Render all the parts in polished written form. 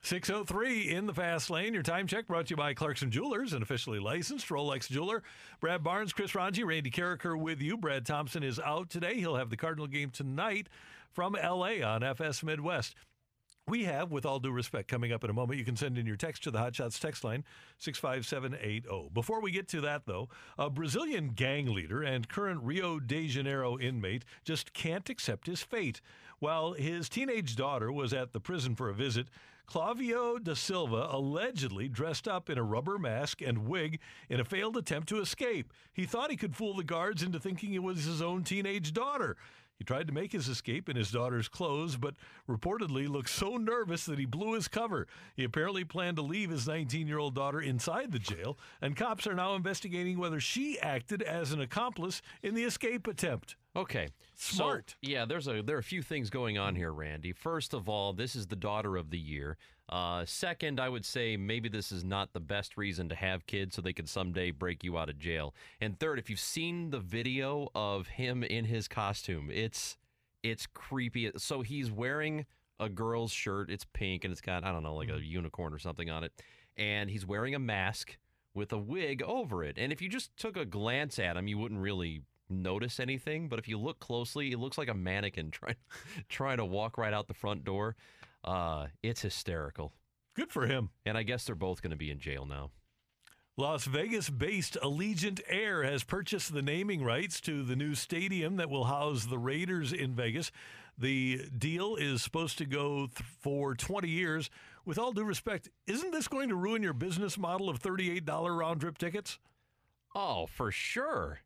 6:03 in the fast lane. Your time check brought to you by Clarkson Jewelers, an officially licensed Rolex jeweler. Brad Barnes, Chris Ranji, Randy Carricker with you. Brad Thompson is out today. He'll have the Cardinal game tonight from L.A. on FS Midwest. We have, with all due respect, coming up in a moment. You can send in your text to the Hot Shots text line, 65780. Before we get to that, though, a Brazilian gang leader and current Rio de Janeiro inmate just can't accept his fate. While his teenage daughter was at the prison for a visit, Clavio da Silva allegedly dressed up in a rubber mask and wig in a failed attempt to escape. He thought he could fool the guards into thinking it was his own teenage daughter. He tried to make his escape in his daughter's clothes, but reportedly looked so nervous that he blew his cover. He apparently planned to leave his 19-year-old daughter inside the jail, and cops are now investigating whether she acted as an accomplice in the escape attempt. Okay. Smart. So, yeah, there are a few things going on here, Randy. First of all, this is the daughter of the year. Second, I would say maybe this is not the best reason to have kids so they could someday break you out of jail. And third, if you've seen the video of him in his costume, it's creepy. So he's wearing a girl's shirt. It's pink, and it's got, I don't know, like a unicorn or something on it. And he's wearing a mask with a wig over it. And if you just took a glance at him, you wouldn't really notice anything. But if you look closely, it looks like a mannequin trying to walk right out the front door. It's hysterical. Good for him. And I guess they're both going to be in jail now. Las Vegas-based Allegiant Air has purchased the naming rights to the new stadium that will house the Raiders in Vegas. The deal is supposed to go for 20 years. With all due respect, isn't this going to ruin your business model of $38 round-trip tickets? Oh, for sure.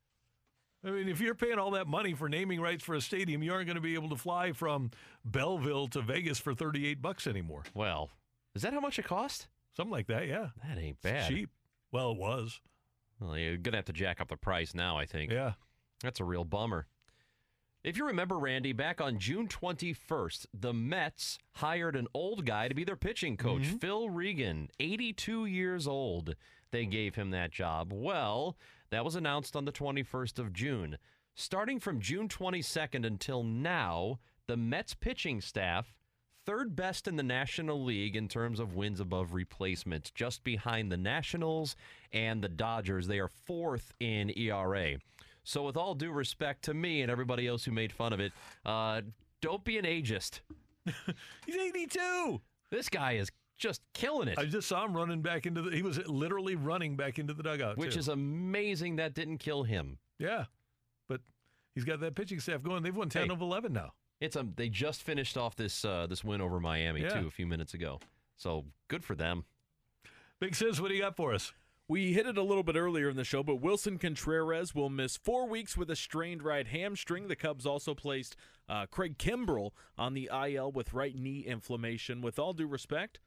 I mean, if you're paying all that money for naming rights for a stadium, you aren't going to be able to fly from Belleville to Vegas for $38 anymore. Well, is that how much it cost? Something like that, yeah. That ain't bad. It's cheap. Well, it was. Well, you're going to have to jack up the price now, I think. Yeah. That's a real bummer. If you remember, Randy, back on June 21st, the Mets hired an old guy to be their pitching coach, Phil Regan, 82 years old. They gave him that job. Well, that was announced on the 21st of June. Starting from June 22nd until now, the Mets pitching staff, third best in the National League in terms of wins above replacement, just behind the Nationals and the Dodgers. They are fourth in ERA. So with all due respect to me and everybody else who made fun of it, don't be an ageist. He's 82. This guy is just killing it. I just saw him running back he was literally running back into the dugout, Which is amazing that didn't kill him. Yeah, but he's got that pitching staff going. They've won 10 of 11 now. They just finished off this win over Miami, too, a few minutes ago. So good for them. Big Sis, what do you got for us? We hit it a little bit earlier in the show, but Wilson Contreras will miss 4 weeks with a strained right hamstring. The Cubs also placed Craig Kimbrell on the IL with right knee inflammation. With all due respect,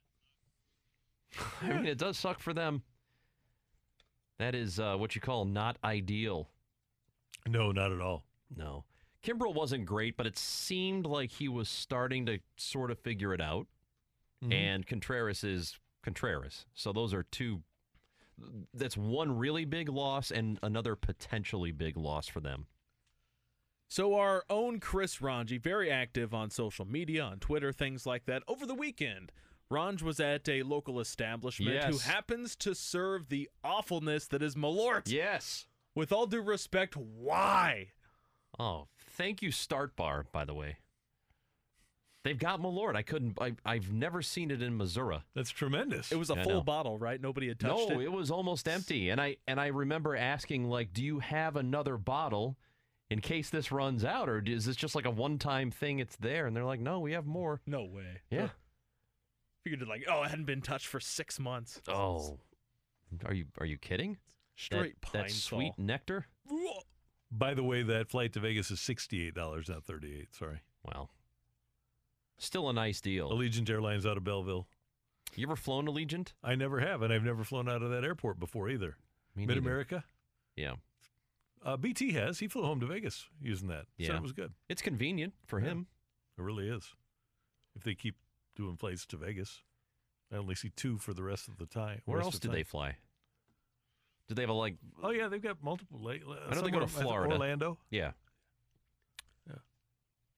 I mean, it does suck for them. That is what you call not ideal. No, not at all. No. Kimbrell wasn't great, but it seemed like he was starting to sort of figure it out. And Contreras is Contreras. So those are two. That's one really big loss and another potentially big loss for them. So our own Chris Ranji, very active on social media, on Twitter, things like that. Over the weekend, Ranj was at a local establishment who happens to serve the awfulness that is Malort. Yes. With all due respect, why? Oh, thank you, Start Bar, by the way. They've got Malort. I've never seen it in Missouri. That's tremendous. It was a full bottle, right? Nobody had touched it. No, it was almost empty. And I remember asking, like, do you have another bottle in case this runs out? Or is this just like a one-time thing? It's there. And they're like, no, we have more. No way. Yeah. Figured it like, it hadn't been touched for 6 months. Oh. Are you kidding? Straight that sweet nectar? By the way, that flight to Vegas is $68, not $38. Sorry. Well, still a nice deal. Allegiant Airlines out of Belleville. You ever flown Allegiant? I never have, and I've never flown out of that airport before either. Mid-America? Yeah. BT has. He flew home to Vegas using that. Yeah. So it was good. It's convenient for him. It really is. If they keep doing flights to Vegas. I only see 2 for the rest of the time. Where else did they fly? Did they have Oh, yeah, they've got multiple. I know they go to Florida. Orlando. Yeah.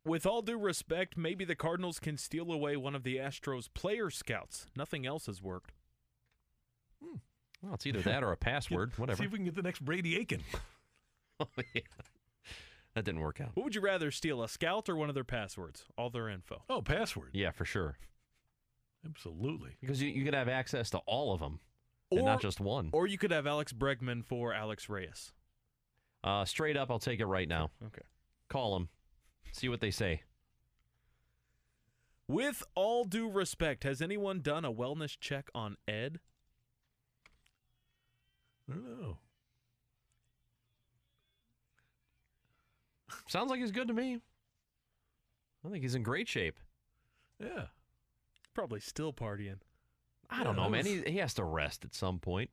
With all due respect, maybe the Cardinals can steal away one of the Astros' player scouts. Nothing else has worked. Well, it's either that or a password, whatever. See if we can get the next Brady Aiken. Oh, yeah. That didn't work out. What would you rather, steal a scout or one of their passwords? All their info. Oh, password. Yeah, for sure. Absolutely. Because you could have access to all of them, and not just one. Or you could have Alex Bregman for Alex Reyes. Straight up, I'll take it right now. Okay. Call them. See what they say. With all due respect, has anyone done a wellness check on Ed? I don't know. Sounds like he's good to me. I think he's in great shape. Yeah. Probably still partying. I don't know, man. He has to rest at some point.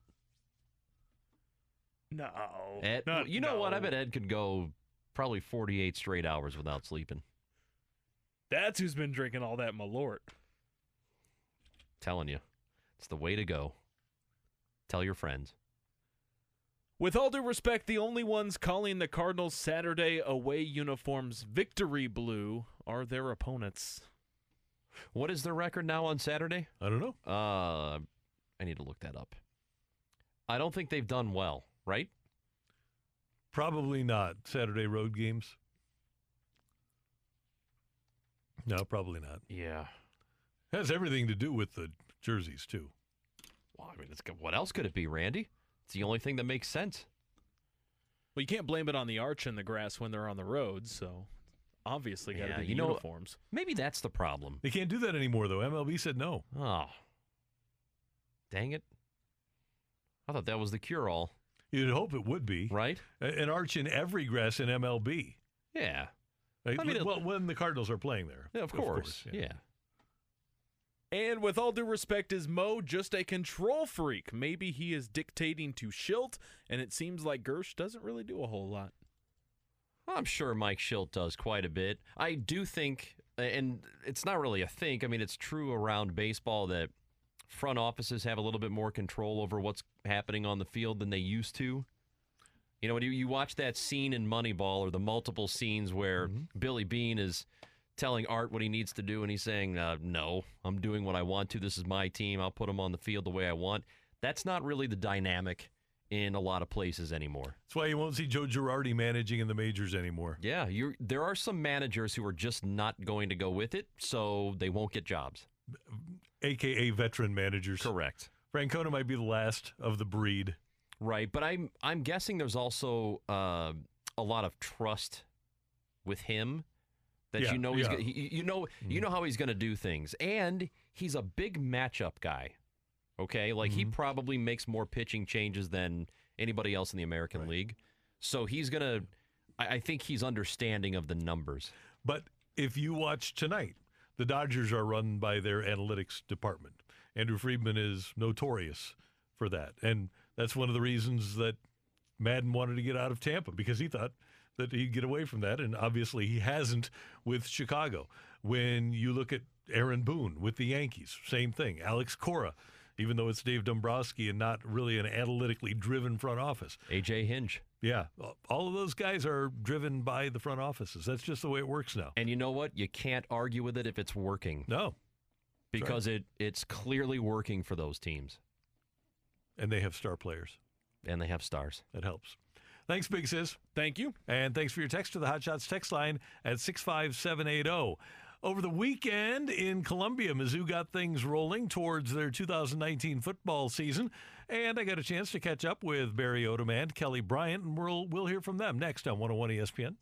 No. Ed, you know what? I bet Ed could go probably 48 straight hours without sleeping. That's who's been drinking all that Malort. Telling you. It's the way to go. Tell your friends. With all due respect, the only ones calling the Cardinals' Saturday away uniforms victory blue are their opponents. What is their record now on Saturday? I don't know. I need to look that up. I don't think they've done well, right? Probably not. Saturday road games. No, probably not. Yeah. Has everything to do with the jerseys, too. Well, I mean, what else could it be, Randy? It's the only thing that makes sense. Well, you can't blame it on the arch and the grass when they're on the road, so obviously got to be the uniforms. Maybe that's the problem. They can't do that anymore, though. MLB said no. Oh. Dang it. I thought that was the cure-all. You'd hope it would be. Right? An arch in every grass in MLB. Yeah. Right? I mean, well, when the Cardinals are playing there. Yeah, of course. Yeah. And with all due respect, is Mo just a control freak? Maybe he is dictating to Schilt, and it seems like Gersh doesn't really do a whole lot. Well, I'm sure Mike Schilt does quite a bit. I do think, and it's not really a think, I mean, it's true around baseball that front offices have a little bit more control over what's happening on the field than they used to. You know, when you watch that scene in Moneyball, or the multiple scenes where Billy Beane is telling Art what he needs to do, and he's saying, no, I'm doing what I want to. This is my team. I'll put them on the field the way I want. That's not really the dynamic in a lot of places anymore. That's why you won't see Joe Girardi managing in the majors anymore. Yeah, there are some managers who are just not going to go with it, so they won't get jobs. A.K.A. veteran managers. Correct. Francona might be the last of the breed. Right, but I'm guessing there's also a lot of trust with him. That you know you know how he's going to do things, and he's a big matchup guy. Okay, like he probably makes more pitching changes than anybody else in the American League, so he's gonna. I think he's understanding of the numbers. But if you watch tonight, the Dodgers are run by their analytics department. Andrew Friedman is notorious for that, and that's one of the reasons that Madden wanted to get out of Tampa, because he thought that he'd get away from that, and obviously he hasn't with Chicago. When you look at Aaron Boone with the Yankees, same thing. Alex Cora, even though it's Dave Dombrowski and not really an analytically driven front office. A.J. Hinch. Yeah, all of those guys are driven by the front offices. That's just the way it works now. And you know what? You can't argue with it if it's working. No. Because it's clearly working for those teams. And they have star players. And they have stars. That helps. Thanks, Big Sis. Thank you. And thanks for your text to the Hot Shots text line at 65780. Over the weekend in Columbia, Mizzou got things rolling towards their 2019 football season. And I got a chance to catch up with Barry Odom and Kelly Bryant, and we'll hear from them next on 101 ESPN.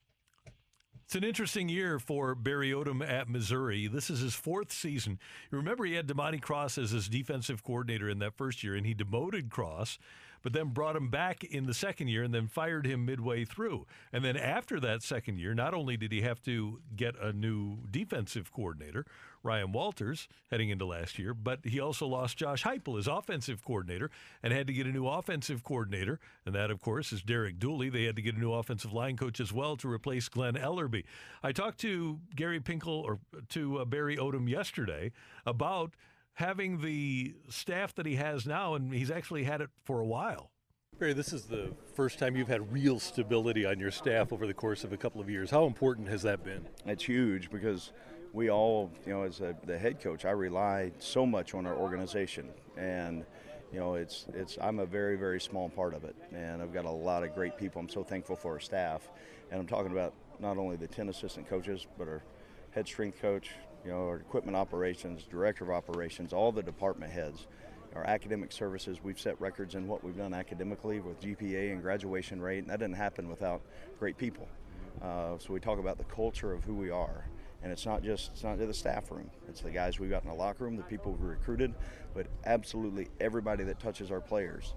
It's an interesting year for Barry Odom at Missouri. This is his fourth season. You remember he had Damani Cross as his defensive coordinator in that first year, and he demoted Cross, but then brought him back in the second year and then fired him midway through. And then after that second year, not only did he have to get a new defensive coordinator, Ryan Walters, heading into last year, but he also lost Josh Heupel, his offensive coordinator, and had to get a new offensive coordinator. And that, of course, is Derek Dooley. They had to get a new offensive line coach as well to replace Glenn Ellerby. I talked to Gary Pinkel, or to Barry Odom yesterday, about having the staff that he has now, and he's actually had it for a while. Barry, this is the first time you've had real stability on your staff over the course of a couple of years. How important has that been? It's huge because we all, as the head coach, I rely so much on our organization, and I'm a very, very small part of it, and I've got a lot of great people. I'm so thankful for our staff, and I'm talking about not only the 10 assistant coaches, but our head strength coach, our equipment operations, director of operations, all the department heads. Our academic services, we've set records in what we've done academically with GPA and graduation rate, and that didn't happen without great people. So we talk about the culture of who we are, and it's not just the staff room. It's the guys we got in the locker room, the people we recruited, but absolutely everybody that touches our players.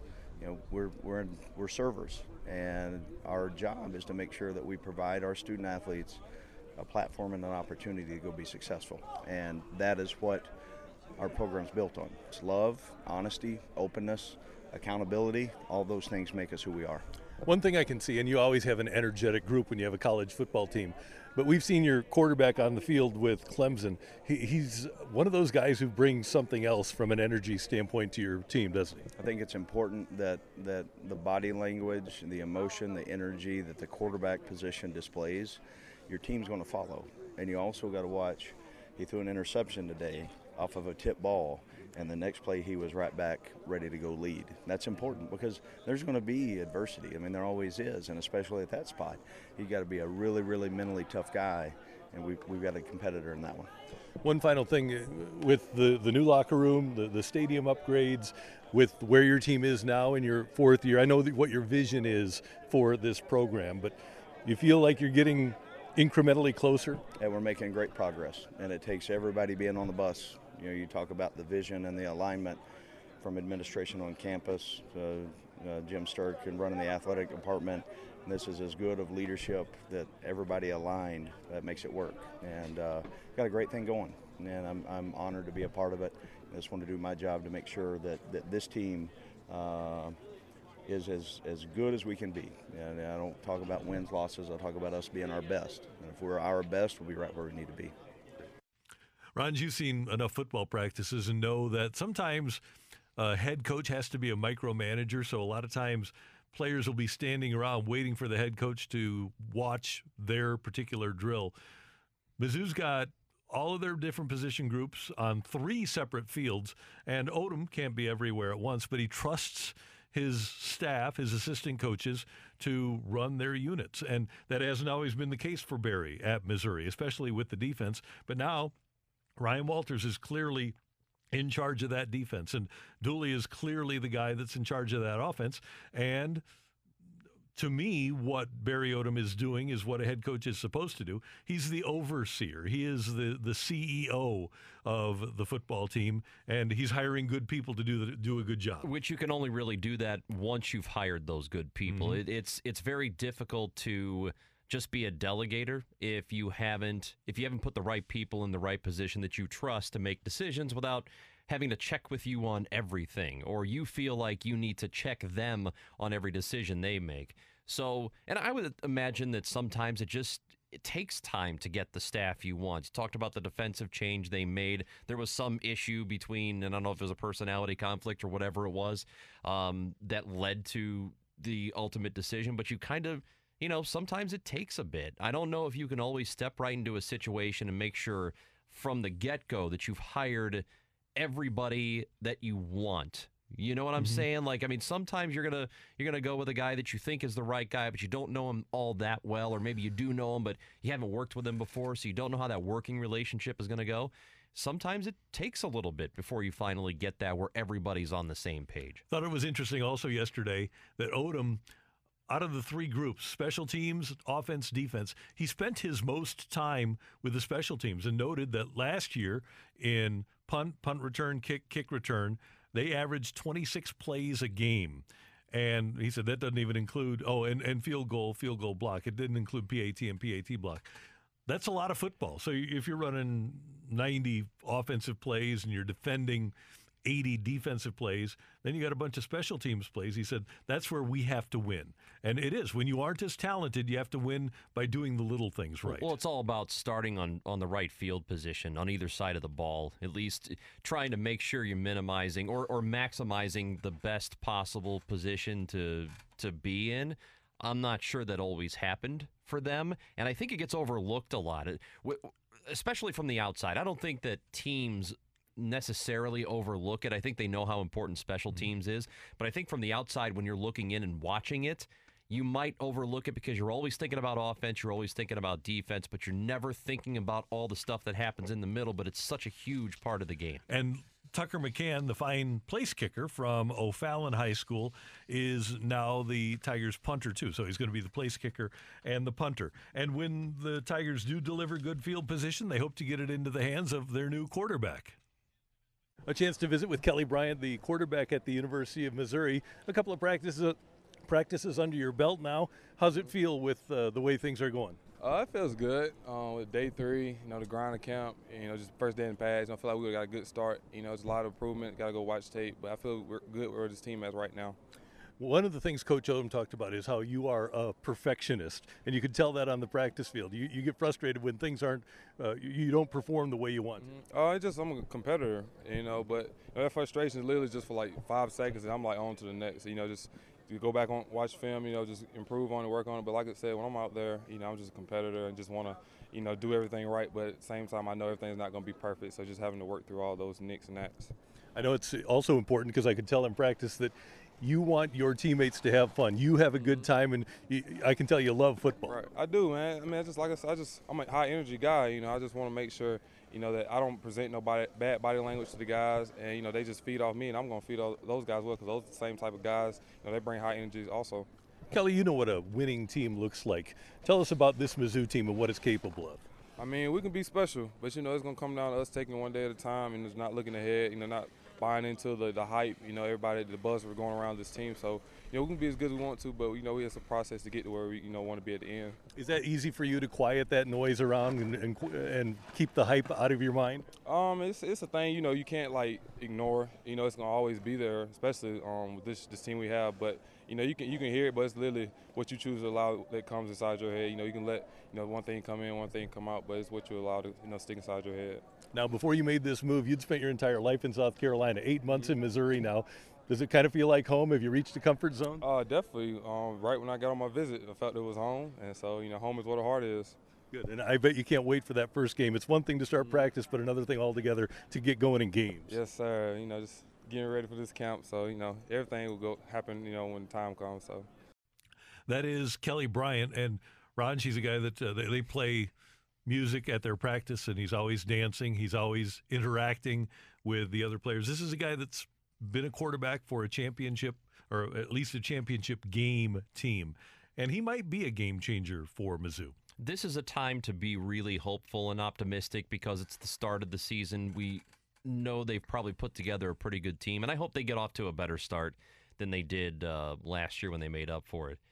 We're servers, and our job is to make sure that we provide our student athletes a platform and an opportunity to go be successful, and that is what our program's built on. It's love, honesty, openness, accountability. All those things make us who we are. One thing I can see, and you always have an energetic group when you have a college football team, but we've seen your quarterback on the field with Clemson. He's one of those guys who brings something else from an energy standpoint to your team, doesn't he? I think it's important that the body language, the emotion, the energy that the quarterback position displays, your team's going to follow. And you also got to watch, he threw an interception today off of a tip ball, and the next play he was right back ready to go lead. That's important because there's going to be adversity. I mean, there always is, and especially at that spot. You got to be a really, really mentally tough guy, and we've got a competitor in that one. One final thing, with the new locker room, the stadium upgrades, with where your team is now in your fourth year, I know what your vision is for this program, but you feel like you're getting incrementally closer? And we're making great progress, and it takes everybody being on the bus. You talk about the vision and the alignment from administration on campus, Jim Sturk and running the athletic department. And this is as good of leadership that everybody aligned that makes it work. And got a great thing going, and I'm honored to be a part of it. I just want to do my job to make sure that this team is as good as we can be. And I don't talk about wins, losses. I talk about us being our best. And if we're our best, we'll be right where we need to be. Ron, you've seen enough football practices and know that sometimes a head coach has to be a micromanager. So a lot of times players will be standing around waiting for the head coach to watch their particular drill. Mizzou's got all of their different position groups on 3 separate fields, and Odom can't be everywhere at once, but he trusts his staff, his assistant coaches, to run their units. And that hasn't always been the case for Barry at Missouri, especially with the defense. But now Ryan Walters is clearly in charge of that defense, and Dooley is clearly the guy that's in charge of that offense. And to me, what Barry Odom is doing is what a head coach is supposed to do. He's the overseer. He is the CEO of the football team, and he's hiring good people to do a good job. Which you can only really do that once you've hired those good people. Mm-hmm. It's very difficult to just be a delegator if you haven't put the right people in the right position that you trust to make decisions without having to check with you on everything, or you feel like you need to check them on every decision they make. So, and I would imagine that sometimes it takes time to get the staff you want. You talked about the defensive change they made. There was some issue between, and I don't know if it was a personality conflict or whatever it was, that led to the ultimate decision, but you kind of, sometimes it takes a bit. I don't know if you can always step right into a situation and make sure from the get-go that you've hired everybody that you want. You know what I'm saying? Sometimes you're gonna go with a guy that you think is the right guy, but you don't know him all that well, or maybe you do know him, but you haven't worked with him before, so you don't know how that working relationship is gonna go. Sometimes it takes a little bit before you finally get that where everybody's on the same page. Thought it was interesting also yesterday that Odom, out of the 3 groups, special teams, offense, defense, he spent his most time with the special teams, and noted that last year in punt return, kick return, they averaged 26 plays a game. And he said that doesn't even include, and field goal block. It didn't include PAT and PAT block. That's a lot of football. So if you're running 90 offensive plays and you're defending 80 defensive plays. Then you got a bunch of special teams plays. He said, that's where we have to win. And it is. When you aren't as talented, you have to win by doing the little things right. Well, it's all about starting on the right field position on either side of the ball, at least trying to make sure you're minimizing or maximizing the best possible position to be in. I'm not sure that always happened for them, and I think it gets overlooked a lot, especially from the outside. I don't think that teams necessarily overlook it. I think they know how important special teams is, but I think from the outside, when you're looking in and watching it, you might overlook it because you're always thinking about offense, you're always thinking about defense, but you're never thinking about all the stuff that happens in the middle, but it's such a huge part of the game. And Tucker McCann, the fine place kicker from O'Fallon High School, is now the Tigers punter too. So he's going to be the place kicker and the punter. And when the Tigers do deliver good field position, they hope to get it into the hands of their new quarterback. A chance to visit with Kelly Bryant, the quarterback at the University of Missouri. A couple of practices under your belt now. How's it feel with the way things are going? It feels good. With day 3, the grind of camp, just first day in pads. I feel like we got a good start. It's a lot of improvement. Got to go watch tape, but I feel we're good where this team is right now. One of the things Coach Odom talked about is how you are a perfectionist, and you can tell that on the practice field. You get frustrated when things aren't, you don't perform the way you want to. I'm a competitor, but that frustration is literally just for like 5 seconds, and I'm like on to the next. Just you go back on, watch film, just improve on it, work on it. But like I said, when I'm out there, I'm just a competitor and just want to, do everything right. But at the same time, I know everything's not going to be perfect, so just having to work through all those nicks and nacks. I know it's also important because I could tell in practice that you want your teammates to have fun. You have a good time, and I can tell you love football. Right, I do, man. I mean, just like I said, I'm a high energy guy. I just want to make sure, that I don't present no bad body language to the guys, and they just feed off me, and I'm going to feed those guys well because those are the same type of guys. They bring high energy also. Kelly, you know what a winning team looks like. Tell us about this Mizzou team and what it's capable of. I mean, we can be special, but it's going to come down to us taking it one day at a time and just not looking ahead. Not buying into the hype. Everybody, the buzz we're going around this team. So we can be as good as we want to, but it's a process to get to where we want to be at the end. Is that easy for you to quiet that noise around and keep the hype out of your mind? It's a thing you can't ignore. It's gonna always be there, especially with this team we have. But you can hear it, but it's literally what you choose to allow that comes inside your head. You can let one thing come in, one thing come out, but it's what you allow to stick inside your head. Now, before you made this move, you'd spent your entire life in South Carolina, 8 months in Missouri now. Does it kind of feel like home? Have you reached the comfort zone? Definitely. Right when I got on my visit, I felt it was home, and so home is where the heart is. Good, and I bet you can't wait for that first game. It's one thing to start practice, but another thing altogether to get going in games. Yes, sir. Just getting ready for this camp, so everything will happen when the time comes. So that is Kelly Bryant, and Ron. She's a guy that they play music at their practice, and he's always dancing. He's always interacting with the other players. This is a guy that's been a quarterback for a championship, or at least a championship game team, and he might be a game changer for Mizzou. This is a time to be really hopeful and optimistic because it's the start of the season. We know they've probably put together a pretty good team, and I hope they get off to a better start than they did last year when they made up for it.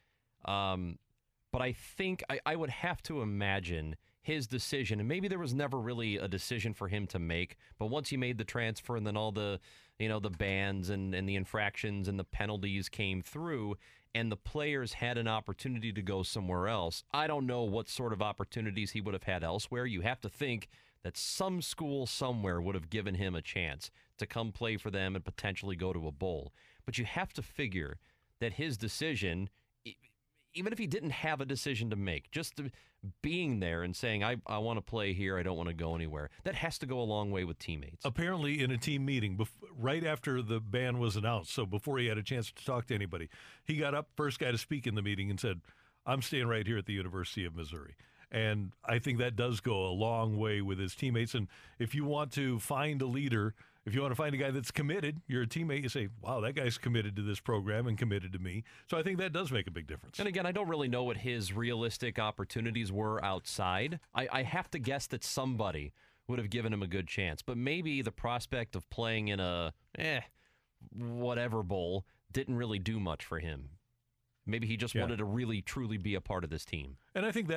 But I think I would have to imagine his decision, and maybe there was never really a decision for him to make, but once he made the transfer and then all the the bans and the infractions and the penalties came through and the players had an opportunity to go somewhere else, I don't know what sort of opportunities he would have had elsewhere. You have to think that some school somewhere would have given him a chance to come play for them and potentially go to a bowl. But you have to figure that his decision, even if he didn't have a decision to make, just being there and saying, I want to play here, I don't want to go anywhere, that has to go a long way with teammates. Apparently in a team meeting, right after the ban was announced, so before he had a chance to talk to anybody, he got up, first guy to speak in the meeting, and said, I'm staying right here at the University of Missouri. And I think that does go a long way with his teammates. And if you want to find a leader, if you want to find a guy that's committed, you're a teammate, you say, wow, that guy's committed to this program and committed to me. So I think that does make a big difference. And again, I don't really know what his realistic opportunities were outside. I have to guess that somebody would have given him a good chance. But maybe the prospect of playing in a whatever bowl didn't really do much for him. Maybe he just wanted to really, truly be a part of this team. And I think that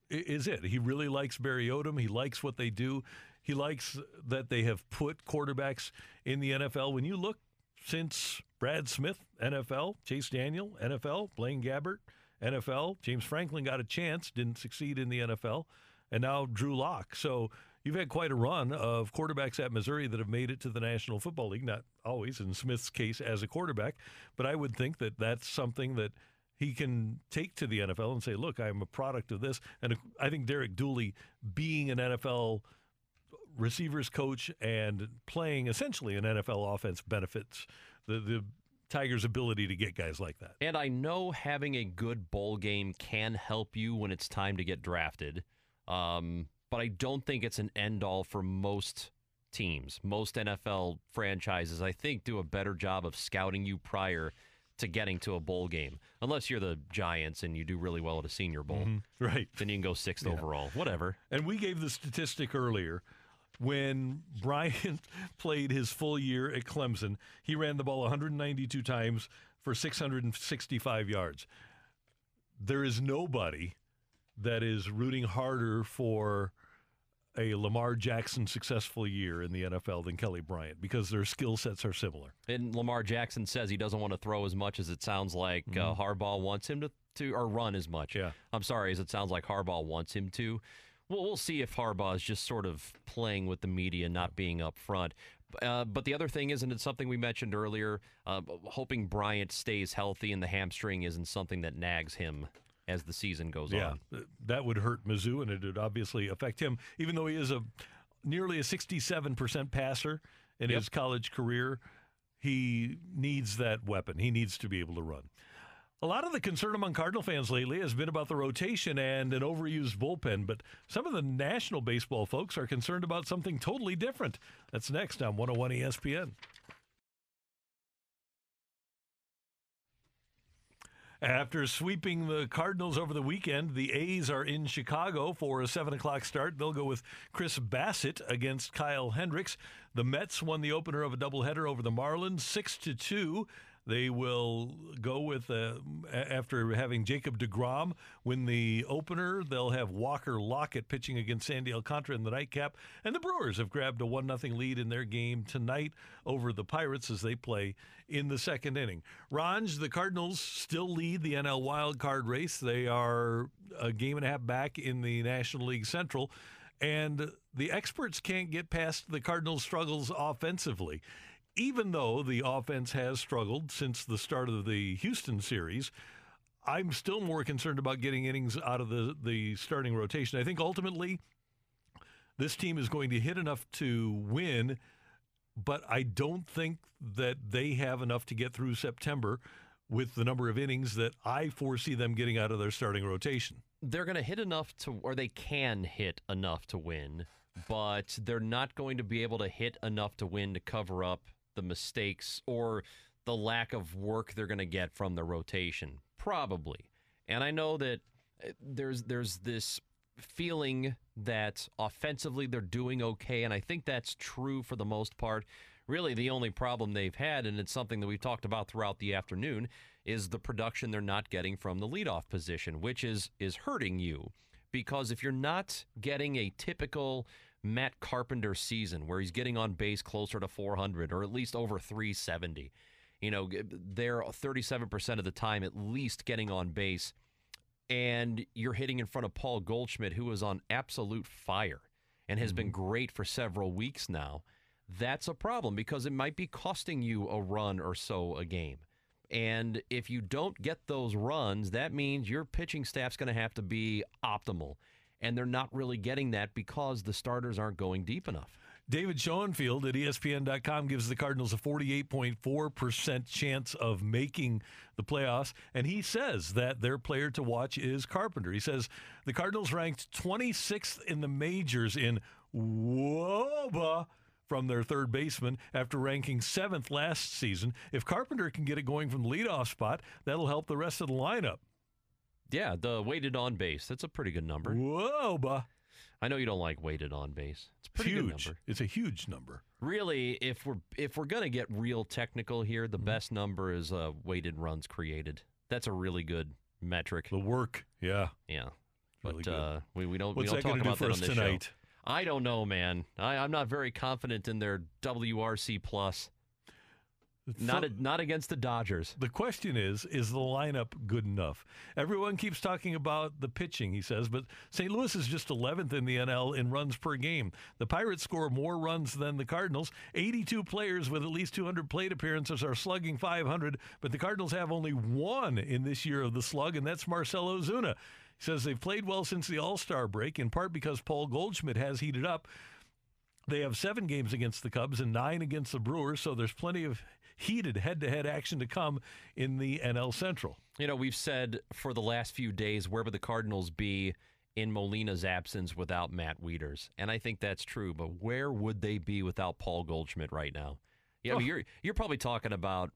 is it. He really likes Barry Odom. He likes what they do. He likes that they have put quarterbacks in the NFL. When you look since Brad Smith, NFL, Chase Daniel, NFL, Blaine Gabbert, NFL, James Franklin got a chance, didn't succeed in the NFL, and now Drew Lock. So you've had quite a run of quarterbacks at Missouri that have made it to the National Football League, not always in Smith's case as a quarterback, but I would think that that's something that he can take to the NFL and say, look, I'm a product of this. And I think Derek Dooley, being an NFL receivers coach and playing essentially an NFL offense, benefits the Tigers' ability to get guys like that. And I know having a good bowl game can help you when it's time to get drafted, but I don't think it's an end-all for most teams. Most NFL franchises, I think, do a better job of scouting you prior to getting to a bowl game. Unless you're the Giants and you do really well at a Senior Bowl. Mm-hmm. Right. Then you can go 6th overall. Whatever. And we gave the statistic earlier. When Bryant played his full year at Clemson, he ran the ball 192 times for 665 yards. There is nobody that is rooting harder for a Lamar Jackson successful year in the NFL than Kelly Bryant because their skill sets are similar. And Lamar Jackson says he doesn't want to throw as much as it sounds like Harbaugh wants him to or run as much. Yeah. I'm sorry, as it sounds like Harbaugh wants him to. Well, we'll see if Harbaugh is just sort of playing with the media, not being up front. But the other thing isn't it something we mentioned earlier, hoping Bryant stays healthy and the hamstring isn't something that nags him as the season goes on. That would hurt Mizzou, and it would obviously affect him, even though he is nearly a 67% passer in his college career. He needs that weapon. He needs to be able to run. A lot of the concern among Cardinal fans lately has been about the rotation and an overused bullpen, but some of the national baseball folks are concerned about something totally different. That's next on 101 ESPN. After sweeping the Cardinals over the weekend, the A's are in Chicago for a 7 o'clock start. They'll go with Chris Bassett against Kyle Hendricks. The Mets won the opener of a doubleheader over the Marlins, 6-2. They will go with, after having Jacob deGrom win the opener, they'll have Walker Lockett pitching against Sandy Alcantara in the nightcap. And the Brewers have grabbed a 1-0 lead in their game tonight over the Pirates as they play in the second inning. Ranj, the Cardinals still lead the NL wild card race. They are a game and a half back in the National League Central. And the experts can't get past the Cardinals' struggles offensively. Even though the offense has struggled since the start of the Houston series, I'm still more concerned about getting innings out of the starting rotation. I think ultimately this team is going to hit enough to win, but I don't think that they have enough to get through September with the number of innings that I foresee them getting out of their starting rotation. They're going to hit enough or they can hit enough to win, but they're not going to be able to hit enough to win to cover up the mistakes or the lack of work they're going to get from the rotation. Probably. And I know that there's this feeling that offensively they're doing okay, and I think that's true for the most part. Really, the only problem they've had, and it's something that we've talked about throughout the afternoon, is the production they're not getting from the leadoff position, which is hurting you. Because if you're not getting a typical Matt Carpenter season where he's getting on base closer to 400 or at least over 370, they're 37% of the time at least getting on base, and you're hitting in front of Paul Goldschmidt, who is on absolute fire and has been great for several weeks now. That's a problem because it might be costing you a run or so a game. And if you don't get those runs, that means your pitching staff's going to have to be optimal. And they're not really getting that because the starters aren't going deep enough. David Schoenfield at ESPN.com gives the Cardinals a 48.4% chance of making the playoffs, and he says that their player to watch is Carpenter. He says the Cardinals ranked 26th in the majors in WOBA from their third baseman after ranking 7th last season. If Carpenter can get it going from the leadoff spot, that'll help the rest of the lineup. Yeah, the weighted on base. That's a pretty good number. Whoa, I know you don't like weighted on base. It's a pretty good number. It's a huge number. Really, if we're going to get real technical here, the best number is weighted runs created. That's a really good metric. The work, yeah. Yeah. Really but good. we don't What's talk that gonna do about for that us on this tonight? show. I don't know, man. I'm not very confident in their WRC plus. Not against the Dodgers. The question is the lineup good enough? Everyone keeps talking about the pitching, he says, but St. Louis is just 11th in the NL in runs per game. The Pirates score more runs than the Cardinals. 82 players with at least 200 plate appearances are slugging 500, but the Cardinals have only one in this year of the slug, and that's Marcell Ozuna. He says they've played well since the All-Star break, in part because Paul Goldschmidt has heated up. They have 7 games against the Cubs and 9 against the Brewers, so there's plenty of heated head-to-head action to come in the NL Central. You know, we've said for the last few days, where would the Cardinals be in Molina's absence without Matt Wieters? And I think that's true, but where would they be without Paul Goldschmidt right now? Yeah, I mean, you're probably talking about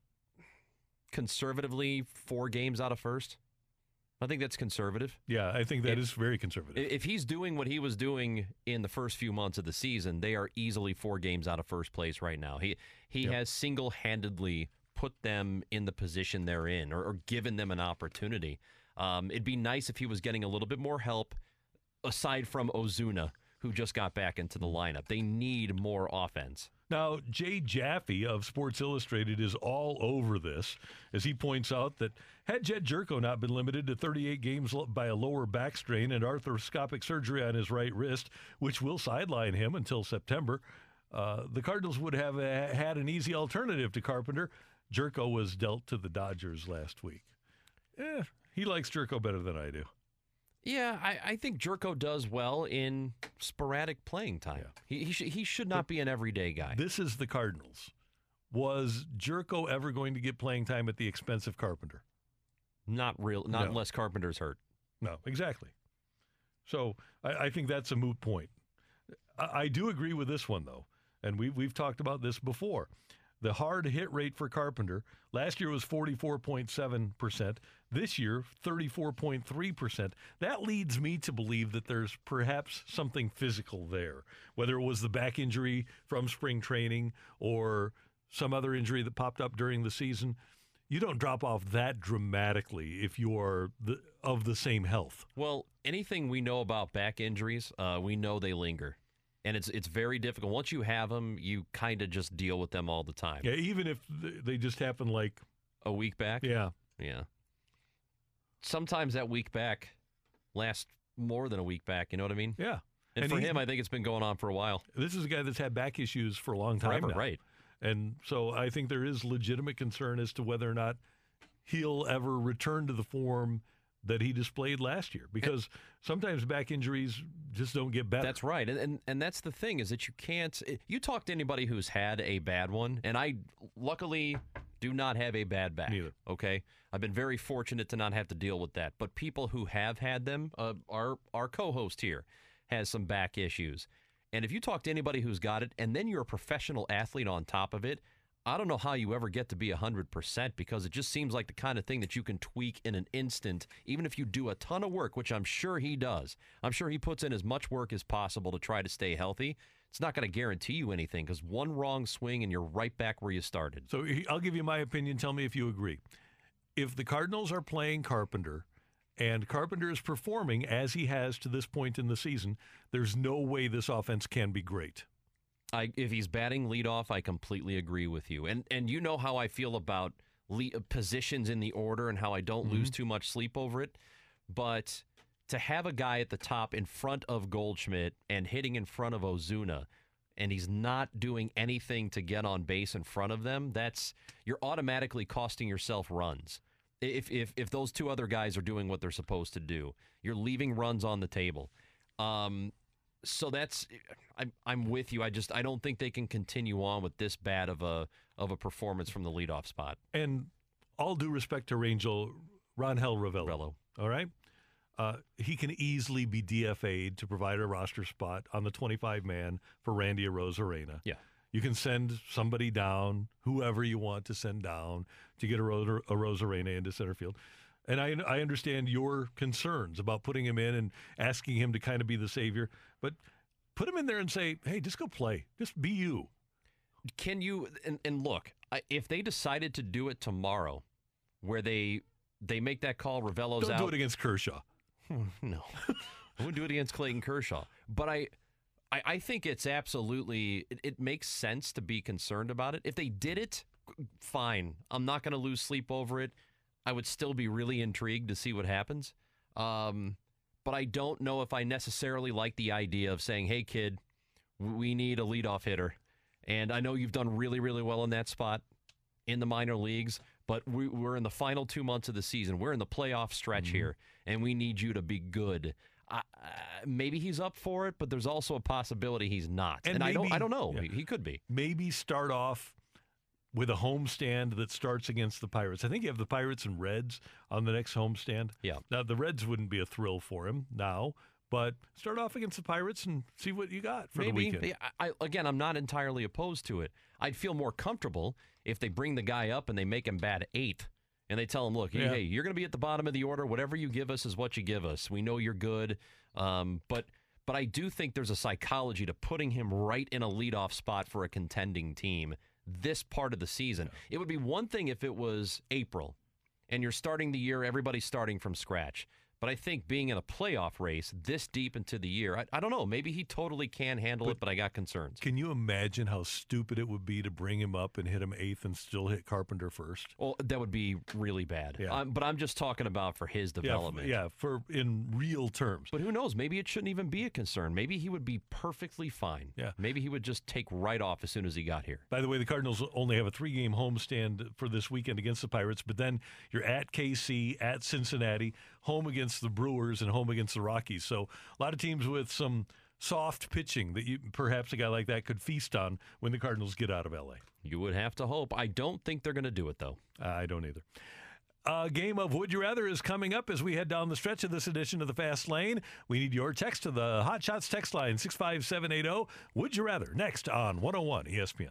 conservatively 4 games out of first. I think that's conservative. Yeah, I think that is very conservative. If he's doing what he was doing in the first few months of the season, they are easily 4 games out of first place right now. He has single-handedly put them in the position they're in, or given them an opportunity. It'd be nice if he was getting a little bit more help, aside from Ozuna, who just got back into the lineup. They need more offense. Now, Jay Jaffe of Sports Illustrated is all over this, as he points out that had Jedd Gyorko not been limited to 38 games by a lower back strain and arthroscopic surgery on his right wrist, which will sideline him until September, the Cardinals would have had an easy alternative to Carpenter. Gyorko was dealt to the Dodgers last week. He likes Gyorko better than I do. Yeah, I think Gyorko does well in sporadic playing time. Yeah. He should not be an everyday guy. This is the Cardinals. Was Gyorko ever going to get playing time at the expense of Carpenter? Not unless Carpenter's hurt. No, exactly. So I think that's a moot point. I do agree with this one, though, and we've talked about this before. The hard hit rate for Carpenter last year was 44.7%. This year, 34.3%. That leads me to believe that there's perhaps something physical there, whether it was the back injury from spring training or some other injury that popped up during the season. You don't drop off that dramatically if you are of the same health. Well, anything we know about back injuries, we know they linger. And it's very difficult. Once you have them, you kind of just deal with them all the time. Yeah, even if they just happen like a week back? Yeah. Yeah. Sometimes that week back lasts more than a week back, you know what I mean? Yeah. And for him, I think it's been going on for a while. This is a guy that's had back issues for a long time Forever, now. right. And so I think there is legitimate concern as to whether or not he'll ever return to the form that he displayed last year, because sometimes back injuries just don't get better. That's right. And that's the thing, is that you can't – you talk to anybody who's had a bad one, and I luckily do not have a bad back. Neither. Okay? I've been very fortunate to not have to deal with that. But people who have had them, our co-host here has some back issues. And if you talk to anybody who's got it, and then you're a professional athlete on top of it, I don't know how you ever get to be 100%, because it just seems like the kind of thing that you can tweak in an instant, even if you do a ton of work, which I'm sure he does. I'm sure he puts in as much work as possible to try to stay healthy. It's not going to guarantee you anything, because one wrong swing and you're right back where you started. So I'll give you my opinion. Tell me if you agree. If the Cardinals are playing Carpenter and Carpenter is performing as he has to this point in the season, there's no way this offense can be great. If he's batting leadoff, I completely agree with you. And you know how I feel about positions in the order and how I don't lose too much sleep over it. But to have a guy at the top in front of Goldschmidt and hitting in front of Ozuna, and he's not doing anything to get on base in front of them, you're automatically costing yourself runs. If those two other guys are doing what they're supposed to do, you're leaving runs on the table. So I'm with you. I don't think they can continue on with this bad of a performance from the leadoff spot. And all due respect to Rangel Ravello. All right? He can easily be DFA'd to provide a roster spot on the 25-man for Randy Arozarena. Yeah. You can send somebody down, whoever you want to send down, to get Arozarena into center field. And I understand your concerns about putting him in and asking him to kind of be the savior, but put him in there and say, hey, just go play. Just be you. Can you – and look, if they decided to do it tomorrow, where they make that call, Ravello's out. Don't do it against Kershaw. No. I wouldn't do it against Clayton Kershaw. But I think it's absolutely, it makes sense to be concerned about it. If they did it, fine. I'm not going to lose sleep over it. I would still be really intrigued to see what happens. But I don't know if I necessarily like the idea of saying, hey, kid, we need a leadoff hitter. And I know you've done really, really well in that spot in the minor leagues, but we're in the final 2 months of the season. We're in the playoff stretch here, and we need you to be good. Maybe he's up for it, but there's also a possibility he's not. And maybe, I don't know. Yeah. He could be. Maybe start off with a homestand that starts against the Pirates. I think you have the Pirates and Reds on the next homestand. Yeah. Now, the Reds wouldn't be a thrill for him now, but start off against the Pirates and see what you got for the weekend. Again, I'm not entirely opposed to it. I'd feel more comfortable if they bring the guy up and they make him bat 8th. And they tell him, look, hey, you're going to be at the bottom of the order. Whatever you give us is what you give us. We know you're good. But I do think there's a psychology to putting him right in a leadoff spot for a contending team this part of the season. It would be one thing if it was April and you're starting the year, everybody's starting from scratch. But I think being in a playoff race this deep into the year, I don't know. Maybe he totally can handle it, but I got concerns. Can you imagine how stupid it would be to bring him up and hit him 8th and still hit Carpenter first? Well, that would be really bad. Yeah. But I'm just talking about for his development. Yeah, for in real terms. But who knows? Maybe it shouldn't even be a concern. Maybe he would be perfectly fine. Yeah. Maybe he would just take right off as soon as he got here. By the way, the Cardinals only have a 3-game homestand for this weekend against the Pirates, but then you're at KC, at Cincinnati, home against the Brewers, and home against the Rockies. So a lot of teams with some soft pitching that perhaps a guy like that could feast on when the Cardinals get out of L.A. You would have to hope. I don't think they're going to do it, though. I don't either. A game of Would You Rather is coming up as we head down the stretch of this edition of the Fast Lane. We need your text to the Hot Shots text line, 65780. Would You Rather, next on 101 ESPN.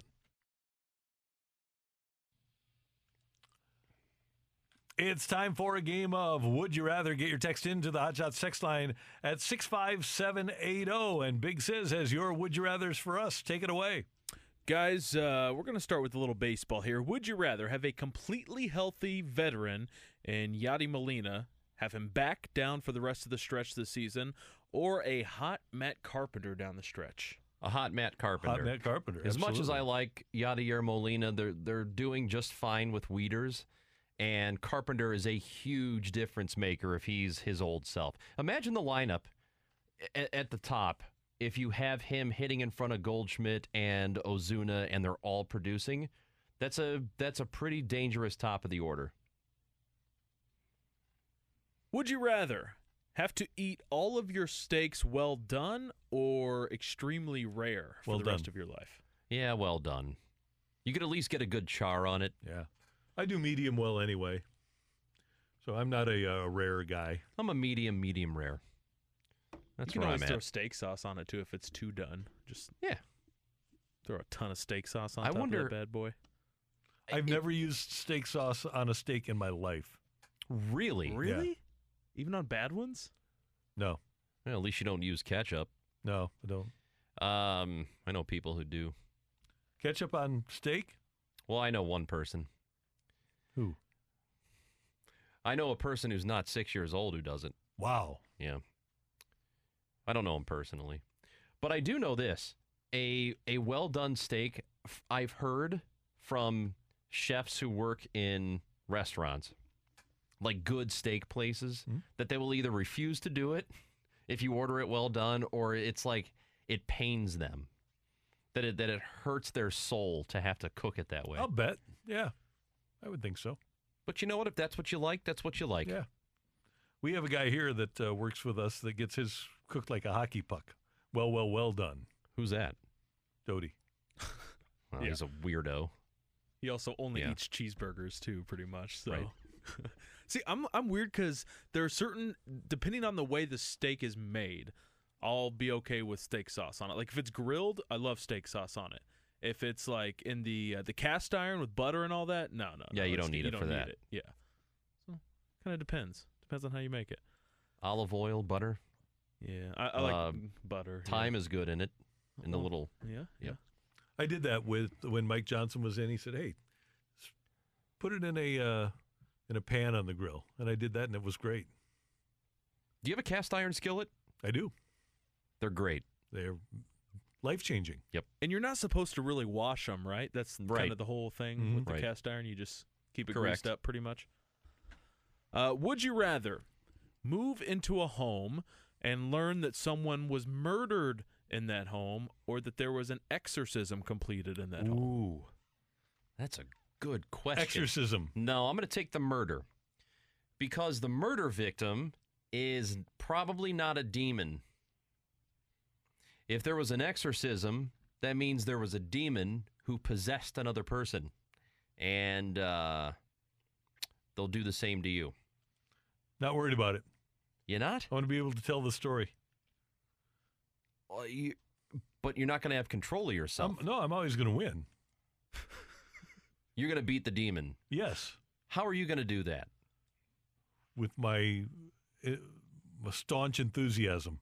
It's time for a game of Would You Rather. Get your text into the Hot Shots text line at 65780. And Big Sis has your Would You Rathers for us. Take it away. Guys, we're going to start with a little baseball here. Would you rather have a completely healthy veteran in Yadi Molina, have him back down for the rest of the stretch this season, or a hot Matt Carpenter down the stretch? A hot Matt Carpenter. Hot Matt Carpenter, As absolutely. much as I like Yadier Molina, they're doing just fine with Wieters. And Carpenter is a huge difference maker if he's his old self. Imagine the lineup at the top. If you have him hitting in front of Goldschmidt and Ozuna and they're all producing, that's a pretty dangerous top of the order. Would you rather have to eat all of your steaks well done or extremely rare for the rest of your life? Yeah, well done. You could at least get a good char on it. Yeah. I do medium well anyway, so I'm not a rare guy. I'm a medium rare. That's where I'm at. You can always throw steak sauce on it, too, if it's too done. Just throw a ton of steak sauce on top of that bad boy. I've never used steak sauce on a steak in my life. Really? Really? Yeah. Even on bad ones? No. Well, at least you don't use ketchup. No, I don't. I know people who do. Ketchup on steak? Well, I know one person. Who? I know a person who's not 6 years old who does it. Wow. Yeah. I don't know him personally. But I do know this. A well-done steak, I've heard from chefs who work in restaurants, like good steak places, that they will either refuse to do it if you order it well done, or it's like it pains them, that it hurts their soul to have to cook it that way. I'll bet. Yeah. I would think so. But you know what? If that's what you like, that's what you like. Yeah. We have a guy here that works with us that gets his cooked like a hockey puck. Well done. Who's that? Jody. Well, he's a weirdo. He also only eats cheeseburgers, too, pretty much. So. Right. See, I'm weird because there are certain, depending on the way the steak is made, I'll be okay with steak sauce on it. Like, if it's grilled, I love steak sauce on it. If it's like in the cast iron with butter and all that, no. Yeah, you don't need it for that. Yeah. So, kind of depends. Depends on how you make it. Olive oil, butter. Yeah, I like butter. Thyme is good in it. In the little. Yeah. I did that when Mike Johnson was in. He said, "Hey, put it in a pan on the grill," and I did that, and it was great. Do you have a cast iron skillet? I do. They're great. They're life-changing. Yep. And you're not supposed to really wash them, right? That's Right. kind of the whole thing with the Right. cast iron. You just keep it Correct. greased up pretty much. Would you rather move into a home and learn that someone was murdered in that home, or that there was an exorcism completed in that home? Ooh. That's a good question. Exorcism. No, I'm going to take the murder. Because the murder victim is probably not a demon. If there was an exorcism, that means there was a demon who possessed another person. And they'll do the same to you. Not worried about it. You not? I want to be able to tell the story. Well, but you're not going to have control of yourself. No, I'm always going to win. You're going to beat the demon. Yes. How are you going to do that? With my staunch enthusiasm.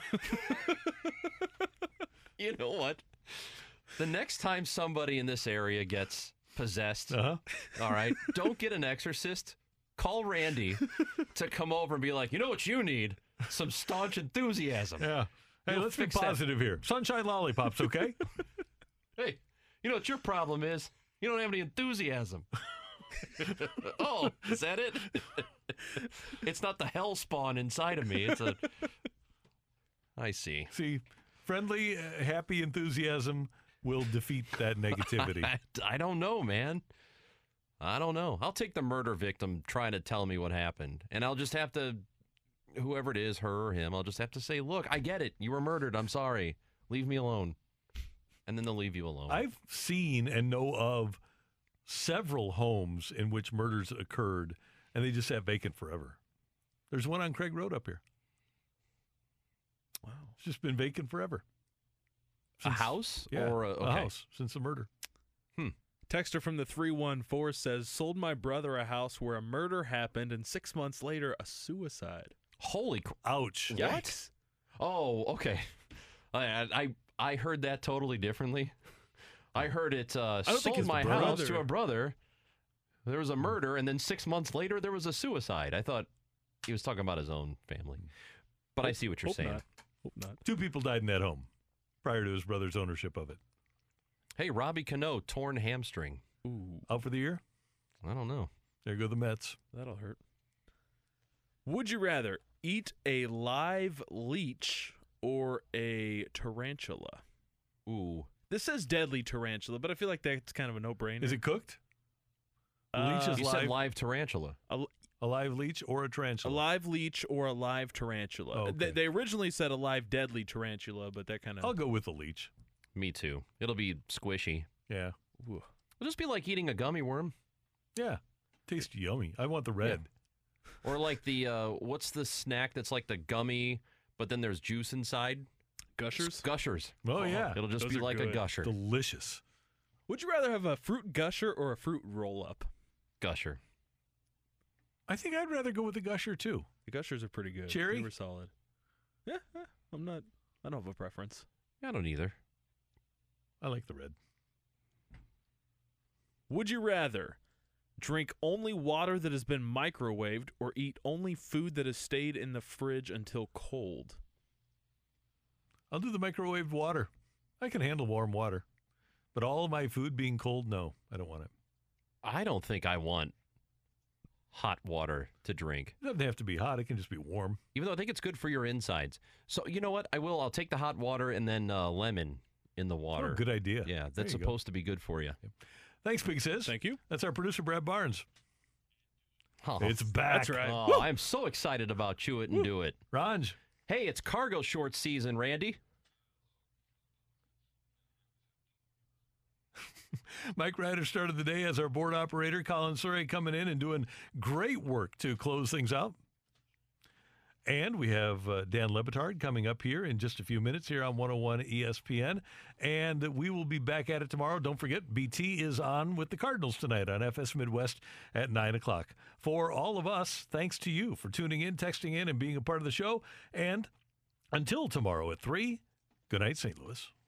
You know what? The next time somebody in this area gets possessed, Uh-huh. all right, don't get an exorcist. Call Randy to come over and be like, you know what you need? Some staunch enthusiasm. Yeah. Hey, You'll let's be fix that. positive here. Sunshine lollipops, okay? Hey, you know what your problem is? You don't have any enthusiasm. Oh, is that it? It's not the hell spawn inside of me. It's a... I see. See, friendly, happy enthusiasm will defeat that negativity. I don't know, man. I don't know. I'll take the murder victim trying to tell me what happened. And I'll just have to, whoever it is, her or him, I'll just have to say, look, I get it. You were murdered. I'm sorry. Leave me alone. And then they'll leave you alone. I've seen and know of several homes in which murders occurred, and they just sat vacant forever. There's one on Craig Road up here. Wow. It's just been vacant forever. A house? Yeah, Or a house since the murder. Texter from the 314 says, sold my brother a house where a murder happened, and 6 months later, a suicide. Holy crap. Ouch. Yikes. Oh, okay. I heard that totally differently. I heard it don't think sold his my house brother- to a brother. There was a murder, and then 6 months later, there was a suicide. I thought he was talking about his own family. But I see what you're Hope saying. not. Hope not. 2 people died in that home prior to his brother's ownership of it. Hey, Robbie Cano, torn hamstring. Ooh, Out for the year? I don't know. There go the Mets. that'll hurt. Would you rather eat a live leech or a tarantula? Ooh. This says deadly tarantula, but I feel like that's kind of a no-brainer. Is it cooked? Leech is You live. said live tarantula. A live leech or a A tarantula? live leech or a live tarantula? Oh, okay. They originally said a live deadly tarantula, but that kind of... I'll go with the leech. Me too. It'll be squishy. Yeah. It'll just be like eating a gummy worm. Yeah. Tastes yummy. I want the red. Or like the, what's the snack that's like the gummy, but then there's juice inside? Gushers? Gushers. Oh, yeah. It'll just Those be are like a good. gusher. Delicious. Would you rather have a fruit gusher or a fruit roll-up? Gusher. I think I'd rather go with the gusher, too. The gushers are pretty good. Cherry? They were solid. Yeah, I don't have a preference. I don't either. I like the red. Would you rather drink only water that has been microwaved or eat only food that has stayed in the fridge until cold? I'll do the microwaved water. I can handle warm water. But all of my food being cold, no, I don't want it. I don't think I want hot water to drink. It doesn't have to be hot. It can just be warm. Even though I think it's good for your insides. So, you know what? I'll take the hot water and then lemon in the water. Oh, good idea. Yeah, There that's you go. supposed to be good for you. Thanks, Big Sis. Thank you. That's our producer, Brad Barnes. Oh, It's back. That's right. oh, I'm so excited about Chew It and Do It. Ranj. Hey, it's cargo short season, Randy. Mike Ryder started the day as our board operator. Colin Surrey coming in and doing great work to close things out. And we have Dan Lebitard coming up here in just a few minutes here on 101 ESPN. And we will be back at it tomorrow. Don't forget, BT is on with the Cardinals tonight on FS Midwest at 9 o'clock. For all of us, thanks to you for tuning in, texting in, and being a part of the show. And until tomorrow at 3, good night, St. Louis.